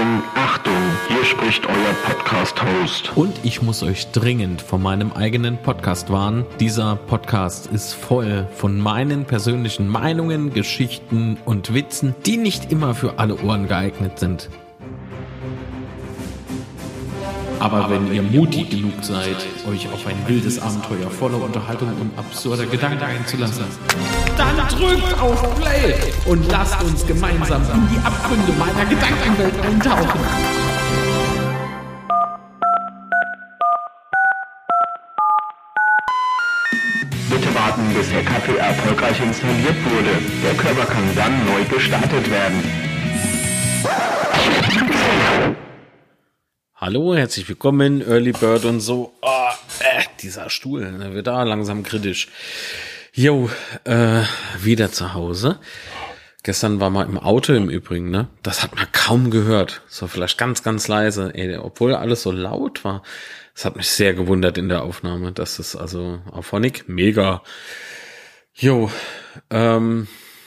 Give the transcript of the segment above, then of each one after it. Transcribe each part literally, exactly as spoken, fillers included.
Achtung, Achtung, hier spricht euer Podcast-Host. Und ich muss euch dringend von meinem eigenen Podcast warnen. Dieser Podcast ist voll von meinen persönlichen Meinungen, Geschichten und Witzen, die nicht immer für alle Ohren geeignet sind. Aber wenn ihr mutig genug seid, euch auf ein wildes Abenteuer voller Unterhaltung und absurder Gedanken einzulassen, dann drückt auf Play und lasst uns gemeinsam in die Abgründe meiner Gedankenwelt eintauchen. Bitte warten, bis der Kaffee erfolgreich installiert wurde. Der Körper kann dann neu gestartet werden. Hallo, herzlich willkommen, Early Bird und so. Oh, äh, dieser Stuhl, der wird da langsam kritisch. Jo, äh, wieder zu Hause. Gestern war mal im Auto im Übrigen, ne? Das hat man kaum gehört. So vielleicht ganz, ganz leise. Ey, obwohl alles so laut war. Das hat mich sehr gewundert in der Aufnahme. Das ist also Auphonic mega. Jo, ähm...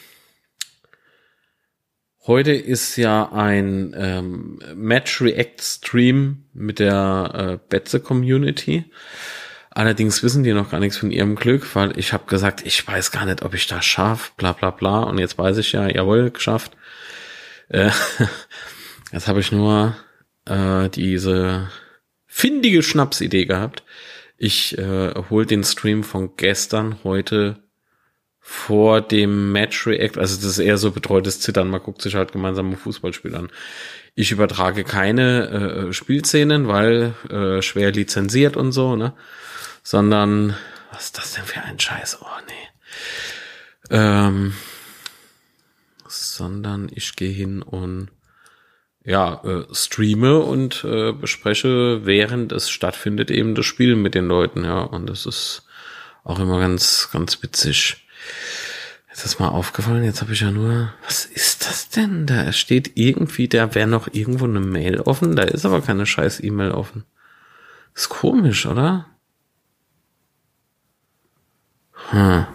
Heute ist ja ein ähm, Match-React-Stream mit der äh, Betze-Community. Allerdings wissen die noch gar nichts von ihrem Glück, weil ich habe gesagt, ich weiß gar nicht, ob ich das schaffe, bla bla bla. Und jetzt weiß ich ja, jawohl, geschafft. Äh, jetzt habe ich nur äh, diese findige Schnapsidee gehabt. Ich äh, hole den Stream von gestern heute vor dem Match React, also das ist eher so betreutes Zittern, man guckt sich halt gemeinsam ein Fußballspiel an. Ich übertrage keine äh, Spielszenen, weil äh, schwer lizenziert und so, ne? Sondern, was ist das denn für ein Scheiß? Oh, nee. Ähm, sondern ich gehe hin und ja, äh, streame und äh, bespreche, während es stattfindet, eben das Spiel mit den Leuten, ja. Und das ist auch immer ganz, ganz witzig. Jetzt ist mal aufgefallen, jetzt habe ich ja nur, was ist das denn? Da steht irgendwie, da wäre noch irgendwo eine Mail offen, da ist aber keine scheiß E-Mail offen. Ist komisch, oder? Hm.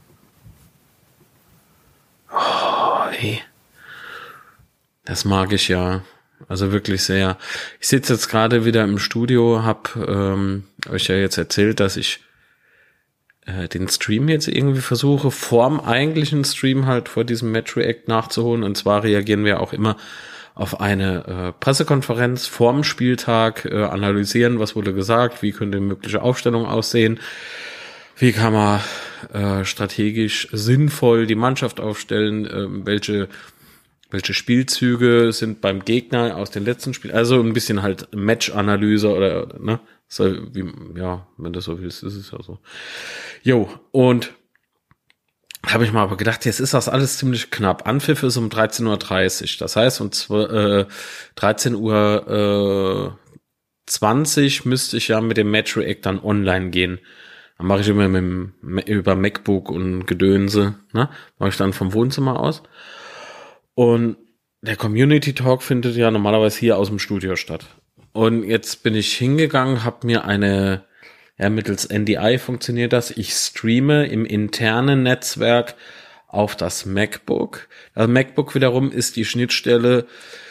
Oh, ey. Das mag ich ja. Also wirklich sehr. Ich sitze jetzt gerade wieder im Studio, hab ähm, euch ja jetzt erzählt, dass ich den Stream jetzt irgendwie versuche, vorm eigentlichen Stream halt vor diesem Match React nachzuholen. Und zwar reagieren wir auch immer auf eine äh, Pressekonferenz vorm Spieltag, äh, analysieren, was wurde gesagt, wie könnte eine mögliche Aufstellung aussehen, wie kann man äh, strategisch sinnvoll die Mannschaft aufstellen, äh, welche welche Spielzüge sind beim Gegner aus den letzten Spielen, also ein bisschen halt Match-Analyse oder, ne, so wie, ja, wenn das so ist, ist es ja so. Jo, und habe ich mal aber gedacht, jetzt ist das alles ziemlich knapp. Anpfiff ist um dreizehn Uhr dreißig, das heißt um äh, dreizehn Uhr zwanzig müsste ich ja mit dem Match React dann online gehen. Dann mache ich immer mit dem, über MacBook und Gedönse, ne, mache ich dann vom Wohnzimmer aus. Und der Community Talk findet ja normalerweise hier aus dem Studio statt. Und jetzt bin ich hingegangen, habe mir eine, ja, mittels N D I funktioniert das, ich streame im internen Netzwerk auf das MacBook. Das MacBook wiederum ist die Schnittstelle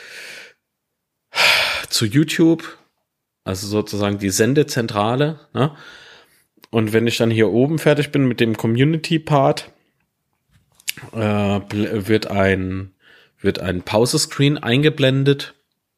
zu YouTube, also sozusagen die Sendezentrale, ne? Und wenn ich dann hier oben fertig bin mit dem Community-Part, äh, wird ein wird ein Pause-Screen eingeblendet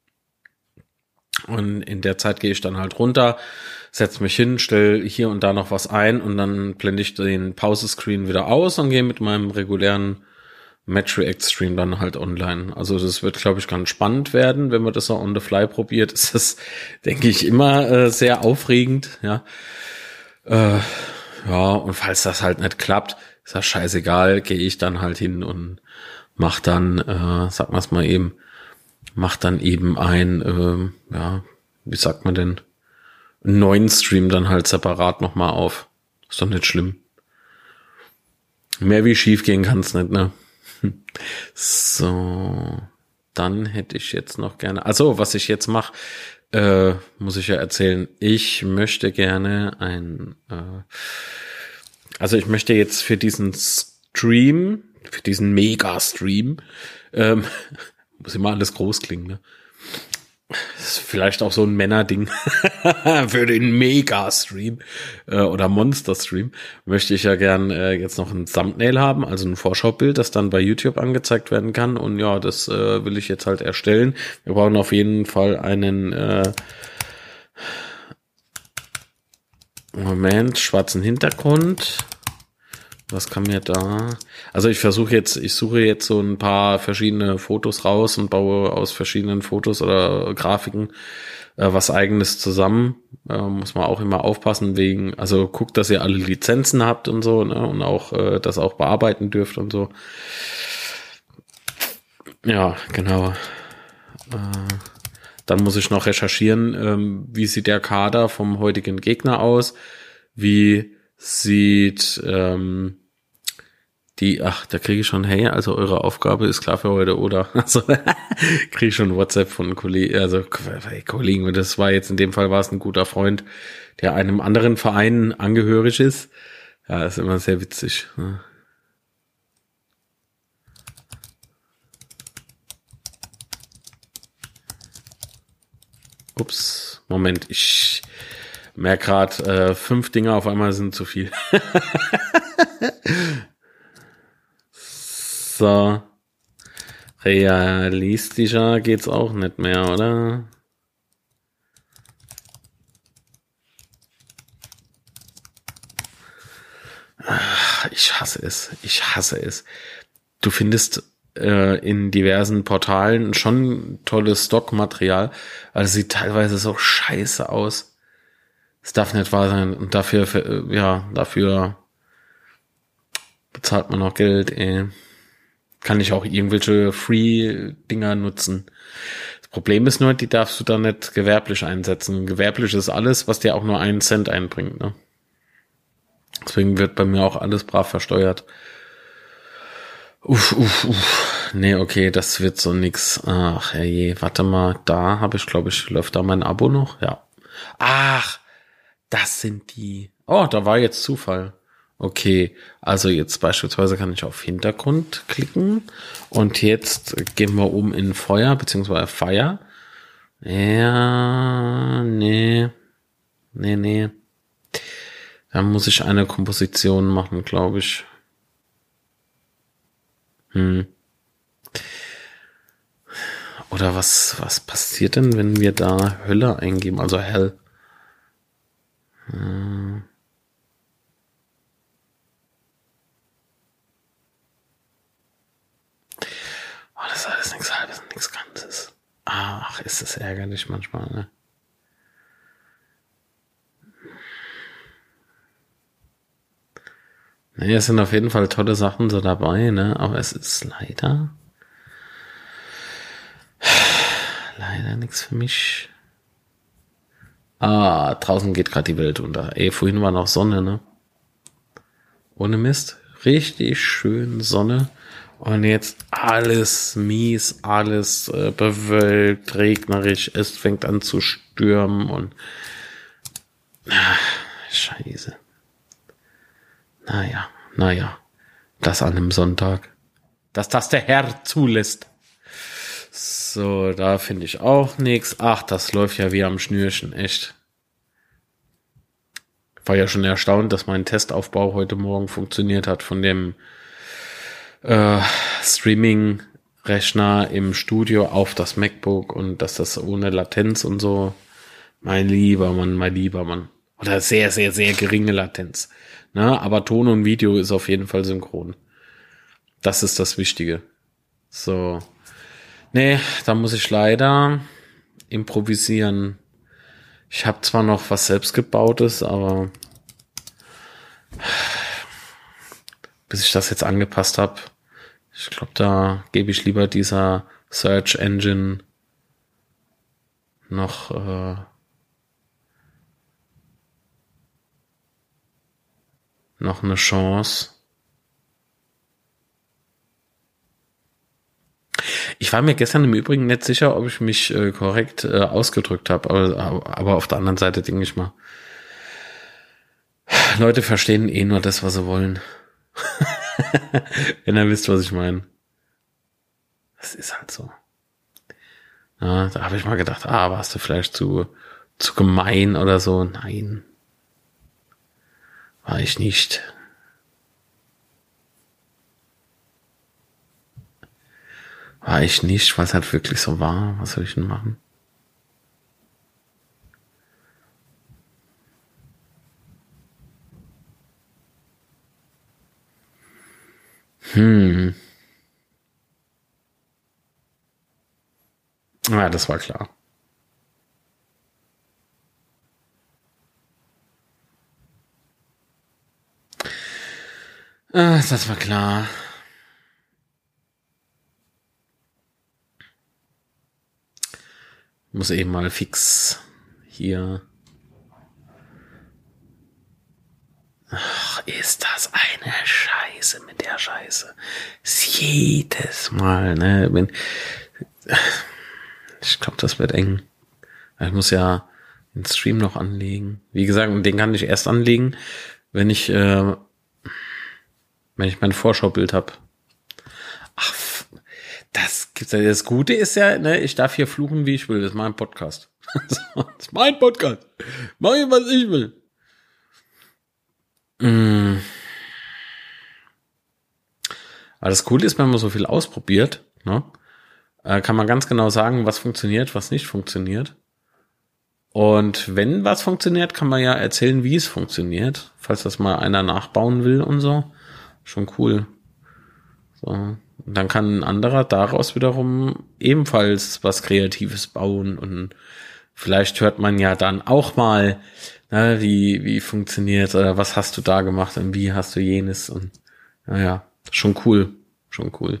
und in der Zeit gehe ich dann halt runter, setze mich hin, stelle hier und da noch was ein und dann blende ich den Pause-Screen wieder aus und gehe mit meinem regulären Match-React-Stream dann halt online. Also das wird, glaube ich, ganz spannend werden, wenn man das so on the fly probiert. Ist das, denke ich, immer äh, sehr aufregend, ja. Äh, ja, und falls das halt nicht klappt, ist das scheißegal, gehe ich dann halt hin und mach dann, äh, sag mal's mal eben, mach dann eben ein, äh, ja, wie sagt man denn, einen neuen Stream dann halt separat nochmal auf. Ist doch nicht schlimm. Mehr wie schief gehen kann's nicht, ne? So, dann hätte ich jetzt noch gerne, also was ich jetzt mache, äh, muss ich ja erzählen, ich möchte gerne ein, äh, also ich möchte jetzt für diesen Stream, für diesen Mega-Stream, ähm, muss immer alles groß klingen, ne? Das ist vielleicht auch so ein Männerding für den Mega-Stream äh, oder Monster-Stream. Möchte ich ja gern äh, jetzt noch ein Thumbnail haben, also ein Vorschaubild, das dann bei YouTube angezeigt werden kann. Und ja, das äh, will ich jetzt halt erstellen. Wir brauchen auf jeden Fall einen äh, Moment, schwarzen Hintergrund. Was kann mir da? Also ich versuche jetzt, ich suche jetzt so ein paar verschiedene Fotos raus und baue aus verschiedenen Fotos oder Grafiken äh, was Eigenes zusammen. Äh, muss man auch immer aufpassen wegen, also guckt, dass ihr alle Lizenzen habt und so, ne? Und auch äh, das auch bearbeiten dürft und so. Ja, genau. Äh, dann muss ich noch recherchieren, ähm, wie sieht der Kader vom heutigen Gegner aus? Wie sieht ähm, die, ach, da kriege ich schon, hey, also eure Aufgabe ist klar für heute, oder? Also kriege ich schon WhatsApp von Kollegen, also Kollegen, das war jetzt in dem Fall war es ein guter Freund, der einem anderen Verein angehörig ist. Ja, ist immer sehr witzig. Ne? Ups, Moment, ich merke gerade, äh, fünf Dinge auf einmal sind zu viel. So. Realistischer geht's auch nicht mehr, oder? Ach, ich hasse es. Ich hasse es. Du findest äh, in diversen Portalen schon tolles Stockmaterial, aber es sieht teilweise so scheiße aus. Es darf nicht wahr sein. Und dafür, für, ja, dafür bezahlt man noch Geld, ey. Kann ich auch irgendwelche Free-Dinger nutzen. Das Problem ist nur, die darfst du dann nicht gewerblich einsetzen. Gewerblich ist alles, was dir auch nur einen Cent einbringt, ne? Deswegen wird bei mir auch alles brav versteuert. Uff, uff, uff. Nee, okay, das wird so nix. Ach, herrje, warte mal, da habe ich, glaube ich, läuft da mein Abo noch? Ja. Ach, das sind die. Oh, da war jetzt Zufall. Okay, also jetzt beispielsweise kann ich auf Hintergrund klicken und jetzt gehen wir um in Feuer, beziehungsweise Fire. Ja, nee, nee, nee. Da muss ich eine Komposition machen, glaube ich. Hm. Oder was, was passiert denn, wenn wir da Hölle eingeben, also Hell? Hm. Oh, das ist alles nichts Halbes und nichts Ganzes. Ach, ist das ärgerlich manchmal, ne? Naja, es sind auf jeden Fall tolle Sachen so dabei, ne? Aber es ist leider leider nichts für mich. Ah, draußen geht gerade die Welt unter. Ey, vorhin war noch Sonne, ne? Ohne Mist. Richtig schön Sonne. Und jetzt alles mies, alles äh, bewölkt, regnerisch. Es fängt an zu stürmen und ach, Scheiße. Naja, naja. Das an einem Sonntag. Dass das der Herr zulässt. So, da finde ich auch nichts. Ach, das läuft ja wie am Schnürchen, echt. War ja schon erstaunt, dass mein Testaufbau heute Morgen funktioniert hat von dem äh, Streaming-Rechner im Studio auf das MacBook und dass das ohne Latenz und so. Mein lieber Mann, mein lieber Mann. Oder sehr, sehr, sehr geringe Latenz. Ne? Aber Ton und Video ist auf jeden Fall synchron. Das ist das Wichtige. So. Nee, da muss ich leider improvisieren. Ich habe zwar noch was selbstgebautes, aber bis ich das jetzt angepasst habe, ich glaube, da gebe ich lieber dieser Search Engine noch äh, noch eine Chance. Ich war mir gestern im Übrigen nicht sicher, ob ich mich äh, korrekt äh, ausgedrückt habe, aber, aber auf der anderen Seite denke ich mal, Leute verstehen eh nur das, was sie wollen. Wenn ihr wisst, was ich meine. Das ist halt so. Ja, da habe ich mal gedacht, ah, warst du vielleicht zu, zu gemein oder so. Nein, war ich nicht. War ich nicht, was halt wirklich so war. Was soll ich denn machen? Hm. Ja, das war klar. Ah, das war klar. Muss eben mal fix hier. Ach, ist das eine Scheiße mit der Scheiße. Ist jedes Mal, ne? Wenn, ich glaube, das wird eng. Ich muss ja den Stream noch anlegen. Wie gesagt, den kann ich erst anlegen, wenn ich, äh, wenn ich mein Vorschaubild habe. Ach, das gibt's ja. Das Gute ist ja, ne, ich darf hier fluchen, wie ich will. Das ist mein Podcast. Das ist mein Podcast. Mach ich, was ich will. Mm. Aber das Coole ist, wenn man so viel ausprobiert, ne, kann man ganz genau sagen, was funktioniert, was nicht funktioniert. Und wenn was funktioniert, kann man ja erzählen, wie es funktioniert, falls das mal einer nachbauen will und so. Schon cool. So. Und dann kann ein anderer daraus wiederum ebenfalls was Kreatives bauen und vielleicht hört man ja dann auch mal, ne, wie, wie funktioniert oder was hast du da gemacht und wie hast du jenes und naja, schon cool, schon cool.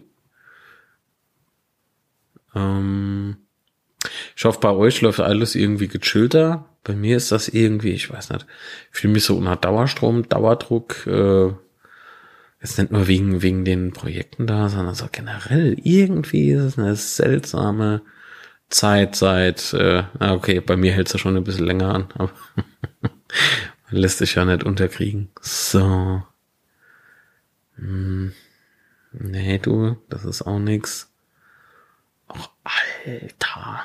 Ähm, ich hoffe, bei euch läuft alles irgendwie gechillter. Bei mir ist das irgendwie, ich weiß nicht, ich fühle mich so unter Dauerstrom, Dauerdruck, äh, jetzt nicht nur wegen, wegen den Projekten da, sondern so generell irgendwie ist es eine seltsame Zeit seit, äh, okay, bei mir hält es ja schon ein bisschen länger an, aber man lässt sich ja nicht unterkriegen. So. Hm. Nee, du, das ist auch nix. Och, Alter.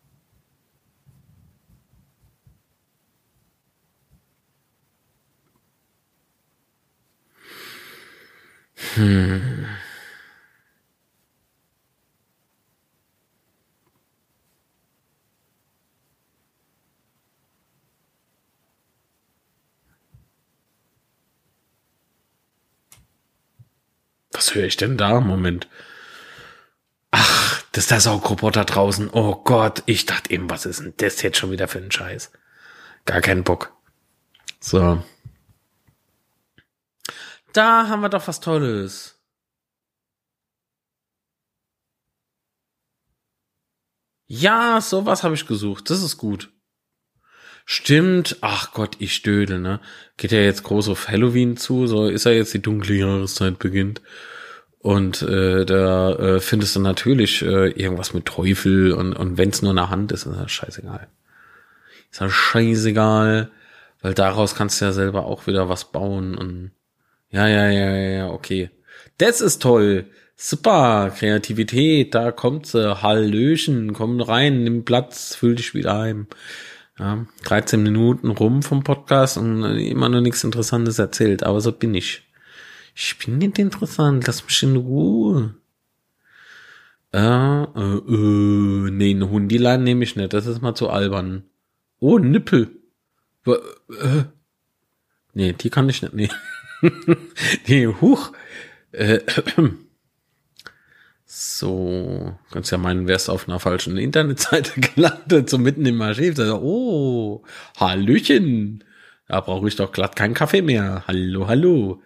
Hm. Was höre ich denn da? Moment. Ach, das ist der Saugroboter draußen. Oh Gott, ich dachte eben, was ist denn das jetzt schon wieder für ein Scheiß? Gar keinen Bock. So. Da haben wir doch was Tolles. Ja, sowas habe ich gesucht. Das ist gut. Stimmt. Ach Gott, ich stöde, ne? Geht ja jetzt groß auf Halloween zu. So ist ja jetzt die dunkle Jahreszeit beginnt. Und äh, da äh, findest du natürlich äh, irgendwas mit Teufel und, und wenn es nur eine Hand ist, ist das scheißegal. Ist das scheißegal, weil daraus kannst du ja selber auch wieder was bauen und ja, ja, ja, ja, okay. Das ist toll. Super, Kreativität, da kommt sie. Hallöchen, komm rein, nimm Platz, fühl dich wieder heim. Ja, dreizehn Minuten rum vom Podcast und immer noch nichts Interessantes erzählt, aber so bin ich. Ich bin nicht interessant, lass mich in Ruhe. Äh, äh, äh, nee, ein Hundilein nehme ich nicht, das ist mal zu albern. Oh, Nippel. Äh, nee, die kann ich nicht, nee. nee, huch. Äh, so, kannst ja meinen, wärst auf einer falschen Internetseite gelandet, so mitten im Archiv. Oh, Hallöchen. Da brauche ich doch glatt keinen Kaffee mehr. Hallo, hallo.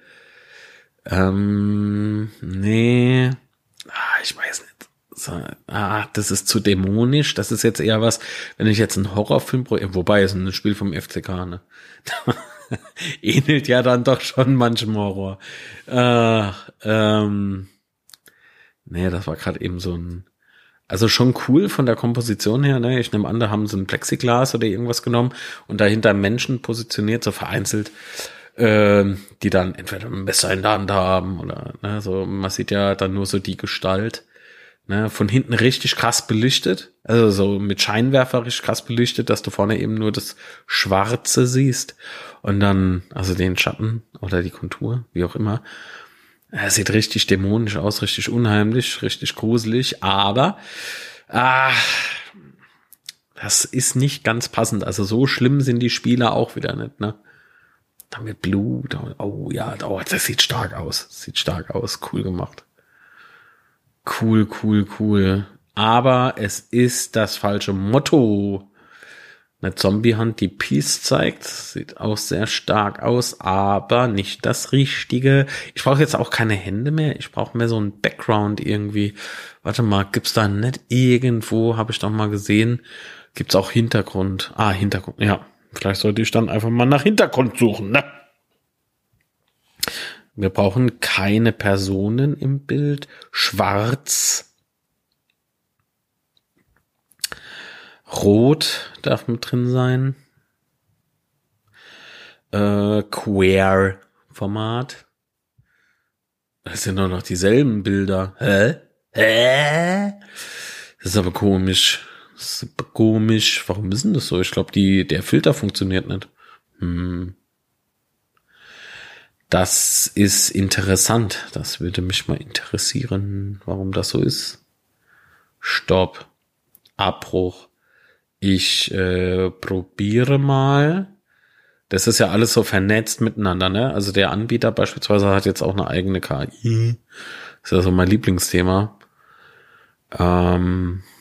Ähm, nee. Ah, ich weiß nicht. So, ah, das ist zu dämonisch. Das ist jetzt eher was, wenn ich jetzt einen Horrorfilm, wobei es ein Spiel vom F C K, ne? Ähnelt ja dann doch schon manchem Horror. Ach, ähm, nee, das war gerade eben so ein, also schon cool von der Komposition her, ne? Ich nehme an, da haben sie ein Plexiglas oder irgendwas genommen und dahinter Menschen positioniert, so vereinzelt, ähm, die dann entweder ein Messer in der Hand haben oder, ne, so, man sieht ja dann nur so die Gestalt. Ne, von hinten richtig krass belichtet, also so mit Scheinwerfer richtig krass belichtet, dass du vorne eben nur das Schwarze siehst und dann, also den Schatten oder die Kontur, wie auch immer. Er sieht richtig dämonisch aus, richtig unheimlich, richtig gruselig, aber ah, das ist nicht ganz passend. Also so schlimm sind die Spieler auch wieder nicht, ne? Da mit Blut, oh ja, oh, das sieht stark aus, sieht stark aus, cool gemacht. Cool, cool, cool. Aber es ist das falsche Motto. Eine Zombie-Hand, die Peace zeigt. Sieht auch sehr stark aus, aber nicht das Richtige. Ich brauche jetzt auch keine Hände mehr. Ich brauche mehr so einen Background irgendwie. Warte mal, gibt's da nicht irgendwo, habe ich doch mal gesehen, gibt's auch Hintergrund. Ah, Hintergrund, ja. Vielleicht sollte ich dann einfach mal nach Hintergrund suchen, ne? Wir brauchen keine Personen im Bild. Schwarz. Rot darf mit drin sein. Äh, Queer-Format. Das sind doch noch dieselben Bilder. Hä? Hä? Das ist aber komisch. Das ist aber komisch. Warum ist denn das so? Ich glaube, die der Filter funktioniert nicht. Hm. Das ist interessant. Das würde mich mal interessieren, warum das so ist. Stopp. Abbruch. Ich äh, probiere mal. Das ist ja alles so vernetzt miteinander, ne? Also der Anbieter beispielsweise hat jetzt auch eine eigene K I. Das ist ja so mein Lieblingsthema. Ähm...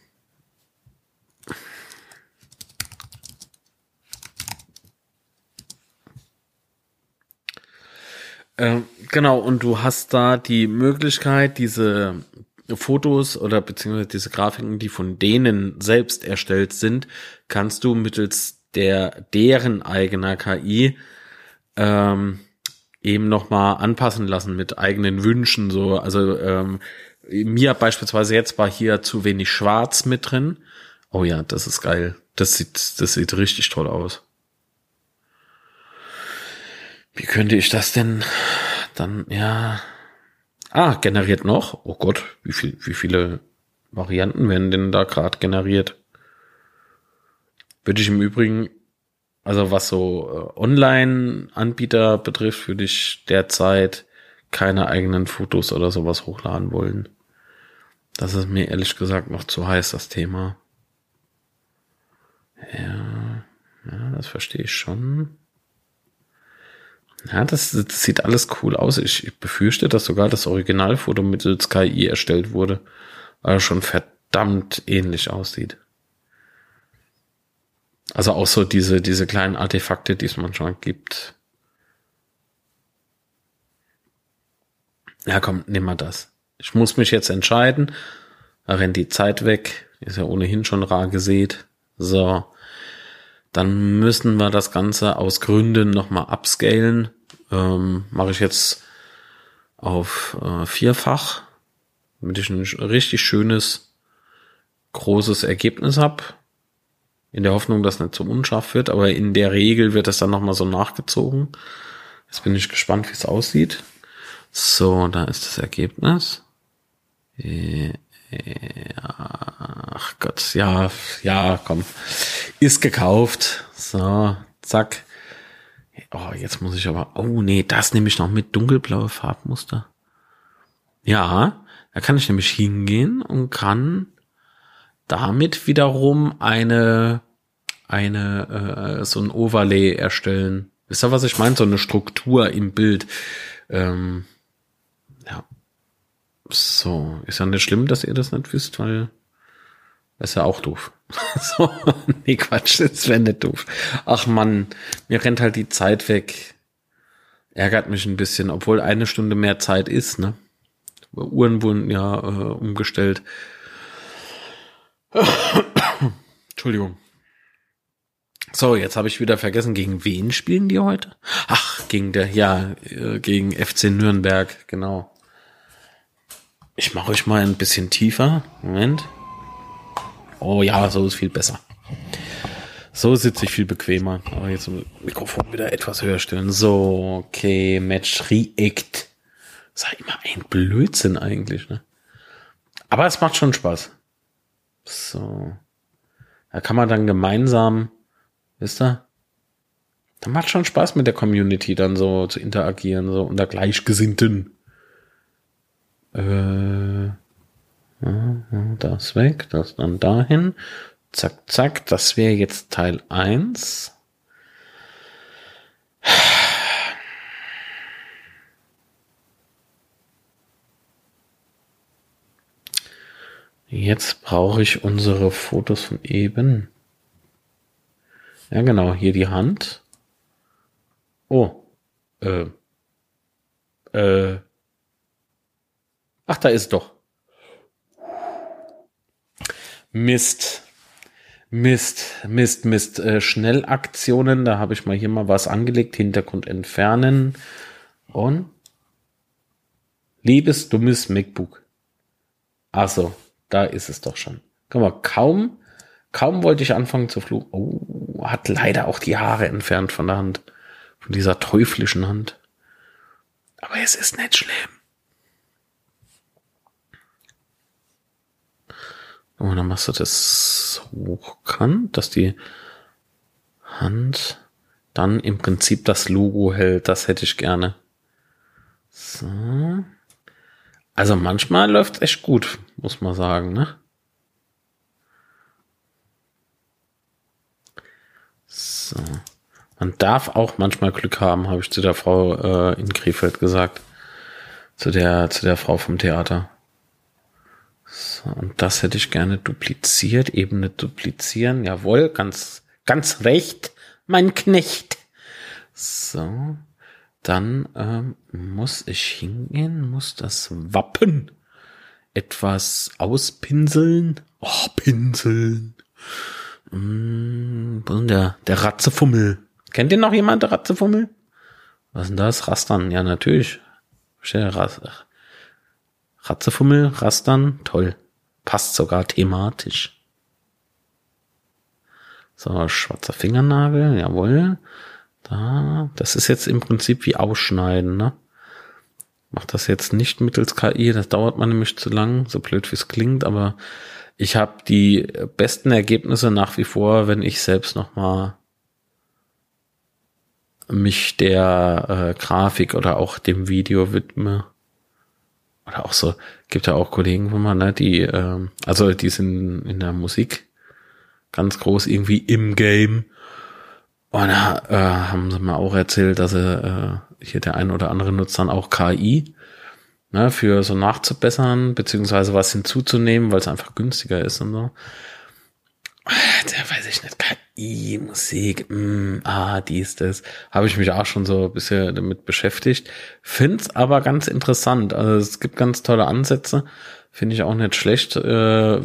Ähm, genau, und du hast da die Möglichkeit, diese Fotos oder beziehungsweise diese Grafiken, die von denen selbst erstellt sind, kannst du mittels der deren eigener K I ähm, eben nochmal anpassen lassen mit eigenen Wünschen. So, also ähm, mir beispielsweise jetzt war hier zu wenig Schwarz mit drin. Oh ja, das ist geil. Das sieht, das sieht richtig toll aus. Wie könnte ich das denn dann, ja, ah, generiert noch? Oh Gott, wie viel, wie viele Varianten werden denn da gerade generiert? Würde ich im Übrigen, also was so äh, Online-Anbieter betrifft, würde ich derzeit keine eigenen Fotos oder sowas hochladen wollen. Das ist mir ehrlich gesagt noch zu heiß, das Thema. Ja, ja, das verstehe ich schon. Ja, das, das sieht alles cool aus. Ich, ich befürchte, dass sogar das Originalfoto mittels K I erstellt wurde, weil es schon verdammt ähnlich aussieht. Also auch so diese, diese kleinen Artefakte, die es manchmal gibt. Ja, komm, nimm mal das. Ich muss mich jetzt entscheiden. Da rennt die Zeit weg. Ist ja ohnehin schon rar gesät. So. Dann müssen wir das Ganze aus Gründen nochmal upscalen. Ähm, mache ich jetzt auf äh, vierfach, damit ich ein richtig schönes, großes Ergebnis habe. In der Hoffnung, dass nicht so unscharf wird, aber in der Regel wird das dann nochmal so nachgezogen. Jetzt bin ich gespannt, wie es aussieht. So, da ist das Ergebnis. Ja, ach Gott, ja, ja, komm. Ist gekauft. So, zack. Oh, jetzt muss ich aber, oh nee, das nehme ich noch mit dunkelblaue Farbmuster. Ja, da kann ich nämlich hingehen und kann damit wiederum eine, eine, äh, so ein Overlay erstellen. Wisst ihr, was ich meine? So eine Struktur im Bild. Ähm, ja. So, ist ja nicht schlimm, dass ihr das nicht wisst, weil das ist ja auch doof. So, nee, Quatsch, das wäre nicht doof. Ach Mann, mir rennt halt die Zeit weg. Ärgert mich ein bisschen, obwohl eine Stunde mehr Zeit ist, ne? Uhren wurden ja äh, umgestellt. Entschuldigung. So, jetzt habe ich wieder vergessen, gegen wen spielen die heute? Ach, gegen der, ja, äh, gegen F C Nürnberg, genau. Ich mache euch mal ein bisschen tiefer. Moment. Oh ja, so ist viel besser. So sitze ich viel bequemer. Aber jetzt das Mikrofon wieder etwas höher stellen. So, okay, Match React. Das ist ja immer ein Blödsinn eigentlich, ne? Aber es macht schon Spaß. So. Da kann man dann gemeinsam, wisst ihr, da macht schon Spaß mit der Community dann so zu interagieren, so unter Gleichgesinnten. Äh, das weg, das dann dahin. Zack, zack, das wäre jetzt Teil eins. Jetzt brauche ich unsere Fotos von eben. Ja, genau, hier die Hand. Oh. Äh. Äh. Ach, da ist doch. Mist. Mist, Mist, Mist. Äh, Schnellaktionen, da habe ich mal hier mal was angelegt. Hintergrund entfernen. Und liebes, dummes MacBook. Ach so, da ist es doch schon. Guck mal, kaum, kaum wollte ich anfangen zu fluchen. Oh, hat leider auch die Haare entfernt von der Hand. Von dieser teuflischen Hand. Aber es ist nicht schlimm. Und dann machst du das hochkant, dass die Hand dann im Prinzip das Logo hält. Das hätte ich gerne. So. Also manchmal läuft es echt gut, muss man sagen, ne? So. Man darf auch manchmal Glück haben, habe ich zu der Frau äh, in Krefeld gesagt. Zu der, zu der Frau vom Theater. So, und das hätte ich gerne dupliziert. Ebene duplizieren. Jawohl, ganz, ganz recht, mein Knecht. So. Dann ähm, muss ich hingehen, muss das Wappen etwas auspinseln. Oh, pinseln. Hm, wo ist denn der, der Ratzefummel? Kennt ihr noch jemand, der Ratzefummel? Was ist denn das? Rastern, ja natürlich. Ratzefummel, Rastern, toll. Passt sogar thematisch. So, schwarzer Fingernagel, jawohl. Da, das ist jetzt im Prinzip wie Ausschneiden, ne? Mach das jetzt nicht mittels K I, das dauert man nämlich zu lang, so blöd wie es klingt, aber ich habe die besten Ergebnisse nach wie vor, wenn ich selbst nochmal mich der äh, Grafik oder auch dem Video widme. Oder auch so, gibt ja auch Kollegen von mir, ne, die, äh, also die sind in der Musik ganz groß irgendwie im Game. Und da äh, haben sie mir auch erzählt, dass sie, äh, hier der ein oder andere nutzt dann auch K I, ne, für so nachzubessern, beziehungsweise was hinzuzunehmen, weil es einfach günstiger ist und so. Der weiß ich nicht, K I, Musik, mh, ah, dies, das, habe ich mich auch schon so ein bisschen damit beschäftigt. Find's aber ganz interessant. Also es gibt ganz tolle Ansätze, finde ich auch nicht schlecht. Äh,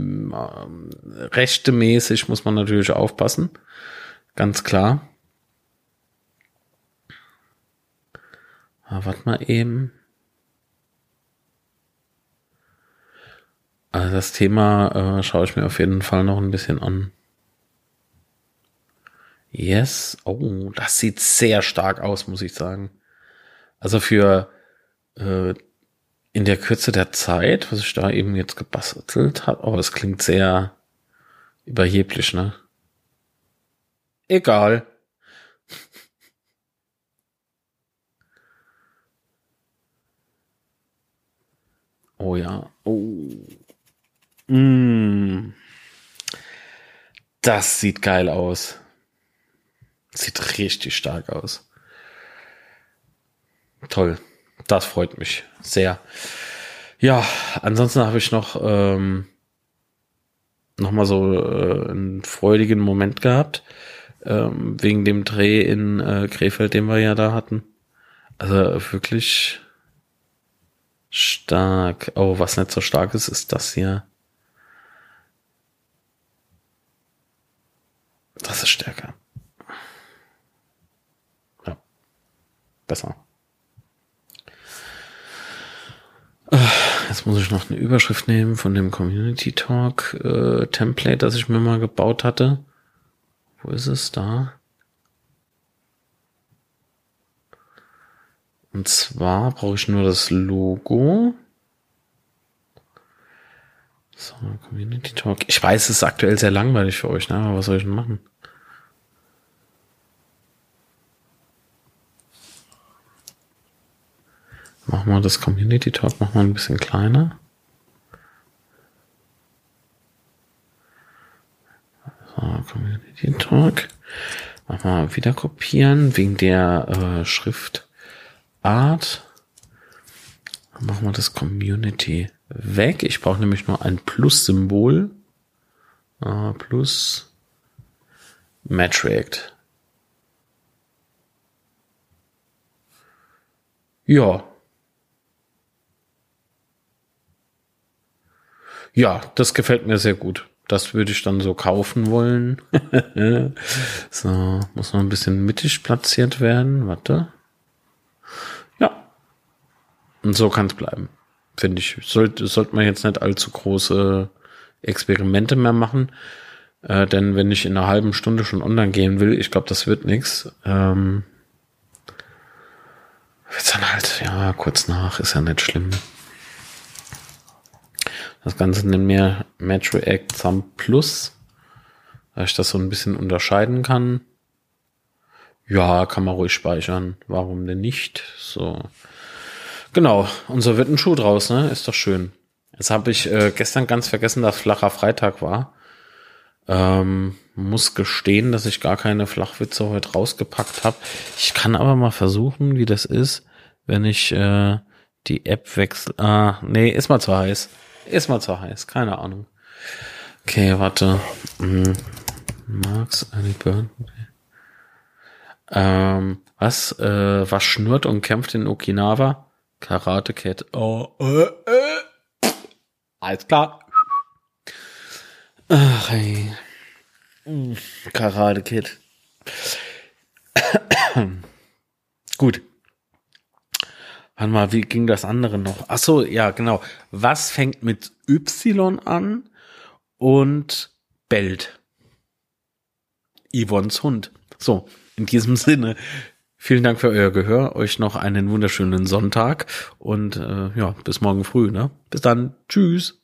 rechtemäßig muss man natürlich aufpassen, ganz klar. Aber warte mal eben. Also das Thema äh, schaue ich mir auf jeden Fall noch ein bisschen an. Yes. Oh, das sieht sehr stark aus, muss ich sagen. Also für äh, in der Kürze der Zeit, was ich da eben jetzt gebastelt habe, aber das klingt sehr überheblich, ne? Egal. Oh ja. Oh. Mm. Das sieht geil aus. Sieht richtig stark aus. Toll. Das freut mich sehr. Ja, ansonsten habe ich noch ähm, noch mal so äh, einen freudigen Moment gehabt ähm, wegen dem Dreh in äh, Krefeld, den wir ja da hatten. Also wirklich stark. Oh, was nicht so stark ist, ist das hier. Das ist stärker. Ja, besser. Jetzt muss ich noch eine Überschrift nehmen von dem Community Talk äh, Template, das ich mir mal gebaut hatte. Wo ist es da? Und zwar brauche ich nur das Logo. So, Community Talk. Ich weiß, es ist aktuell sehr langweilig für euch, ne? Aber was soll ich denn machen? Machen wir das Community Talk, machen wir ein bisschen kleiner. So, Community Talk. Machen wir wieder kopieren, wegen der äh, Schriftart. Machen wir das Community weg. Ich brauche nämlich nur ein Plus-Symbol. Äh, plus Match React. Ja. Ja, das gefällt mir sehr gut. Das würde ich dann so kaufen wollen. So, muss noch ein bisschen mittig platziert werden. Warte. Ja. Und so kann es bleiben. Finde ich. Sollte, sollte man jetzt nicht allzu große Experimente mehr machen. Äh, denn wenn ich in einer halben Stunde schon online gehen will, ich glaube, das wird nichts. Ähm, wird's dann halt, ja, kurz nach, ist ja nicht schlimm. Das Ganze nennen wir Match React Thumb Plus, da ich das so ein bisschen unterscheiden kann. Ja, kann man ruhig speichern. Warum denn nicht? So. Genau. Und so wird ein Schuh draus, ne? Ist doch schön. Jetzt habe ich äh, gestern ganz vergessen, dass flacher Freitag war. Ähm, muss gestehen, dass ich gar keine Flachwitze heute rausgepackt habe. Ich kann aber mal versuchen, wie das ist, wenn ich äh, die App wechsle. Ah, nee, ist mal zu heiß. Ist mal zu heiß, keine Ahnung. Okay, warte. Hm. Max, eine Burn. Ähm, was? Äh, was schnurrt und kämpft in Okinawa? Karate Kid. Oh, äh, äh. Alles klar. Ach, ey. Karate Kid. Gut. Warte mal, wie ging das andere noch? Ach so, ja, genau. Was fängt mit Y an und bellt? Yvonnes Hund. So, in diesem Sinne, vielen Dank für euer Gehör. Euch noch einen wunderschönen Sonntag und äh, ja, bis morgen früh. Ne? Bis dann. Tschüss.